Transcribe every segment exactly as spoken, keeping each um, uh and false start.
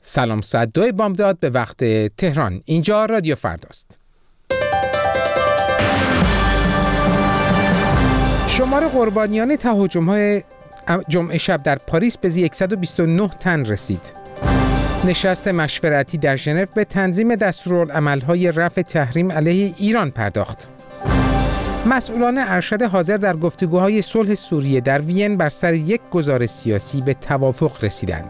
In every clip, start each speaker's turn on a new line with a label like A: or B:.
A: سلام، ساعت دو بامداد به وقت تهران. اینجا رادیو فرداست. شمار قربانیان تهاجم‌های جمعه شب در پاریس به صد و بیست و نه تن رسید. نشست مشورتی در ژنو به تنظیم دستورالعمل‌های رفع تحریم علیه ایران پرداخت. مسئولان ارشد حاضر در گفتگوهای صلح سوریه در وین بر سر یک گزارش سیاسی به توافق رسیدند.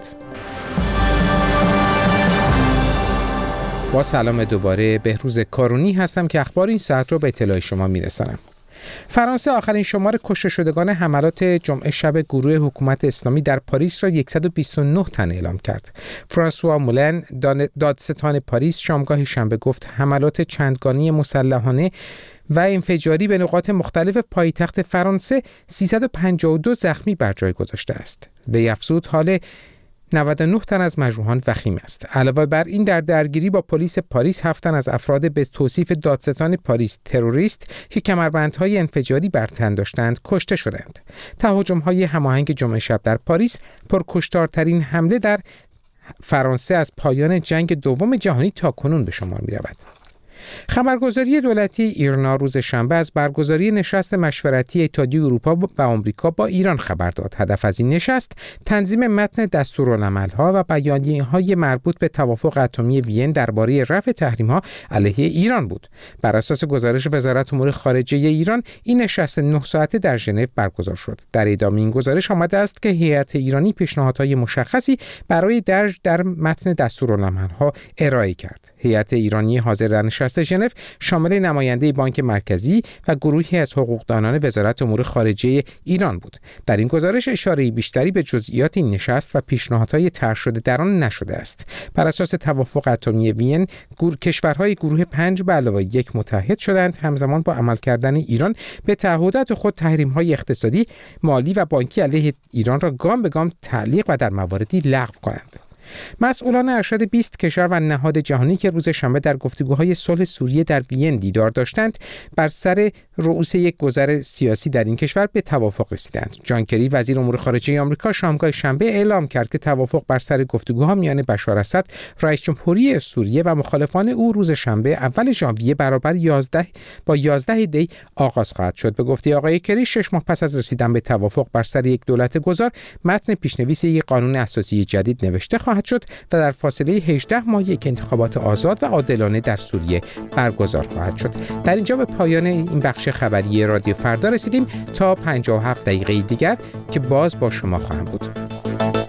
A: با سلام دوباره، بهروز کارونی هستم که اخبار این ساعت رو به اطلاع شما میرسانم. فرانسه آخرین شمار کشته شدگان حملات جمعه شب گروه حکومت اسلامی در پاریس را صد و بیست و نه تن اعلام کرد. فرانسوا مولن، دادستان پاریس، شامگاه شنبه گفت حملات چندگانی مسلحانه و انفجاری به نقاط مختلف پایتخت فرانسه سیصد و پنجاه و دو زخمی بر جای گذاشته است. وی افزود حال نود و نه تن از مجروحان وخیم است. علاوه بر این، در درگیری با پلیس پاریس هفت تن از افراد به توصیف دادستان پاریس تروریست که کمربندهای انفجاری بر تن داشتند کشته شدند. تهاجم‌های هماهنگ جمعه شب در پاریس پرکشتارترین حمله در فرانسه از پایان جنگ دوم جهانی تاکنون به شمار می‌رود. خبرگزاری دولتی ایرنا روز شنبه از برگزاری نشست مشورتی اتحادیه اروپا و آمریکا با ایران خبر داد. هدف از این نشست تنظیم متن دستورالعمل‌ها و بیانیه‌های مربوط به توافق اتمی وین درباره رفع تحریم‌ها علیه ایران بود. بر اساس گزارش وزارت امور خارجه ایران، این نشست نه ساعته در ژنو برگزار شد. در ادامه این گزارش آمده است که هیئت ایرانی پیشنهادهای مشخصی برای درج در متن دستورالعمل‌ها ارائه کرد. هیئت ایرانی حاضر در نشست ژنو شامل نماینده بانک مرکزی و گروهی از حقوقدانان وزارت امور خارجه ایران بود. در این گزارش اشاره بیشتری به جزئیات این نشست و پیشنهادهای طرح شده در آن نشده است. بر اساس توافق اتمی وین، گور... کشورهای گروه پنج به علاوه یک متحد شدند همزمان با عمل کردن ایران به تعهدات خود تحریم‌های اقتصادی، مالی و بانکی علیه ایران را گام به گام تعلیق و در مواردی لغو کنند. مسئولان ارشد بیست کشور و نهاد جهانی که روز شنبه در گفتگوهای صلح سوریه در وین دیدار داشتند، بر سر رؤوس یک گذر سیاسی در این کشور به توافق رسیدند. جان کری، وزیر امور خارجه آمریکا، شامگاه شنبه اعلام کرد که توافق بر سر گفتگوها میان بشار اسد، رئیس جمهوری سوریه و مخالفان او روز شنبه اول ژانویه برابر یازده با یازده دی آغاز خواهد شد. به گفته آقای کری، شش ماه پس از رسیدن به توافق بر سر یک دولت گذار، متن پیشنویس یک قانون اساسی جدید نوشته خواهد شد و در فاصله هجده ماه یک انتخابات آزاد و عادلانه در سوریه برگزار خواهد شد. در اینجا به پایان این بخش خبری رادیو فردا رسیدیم. تا پنجاه و هفت دقیقه دیگر که باز با شما خواهم بود.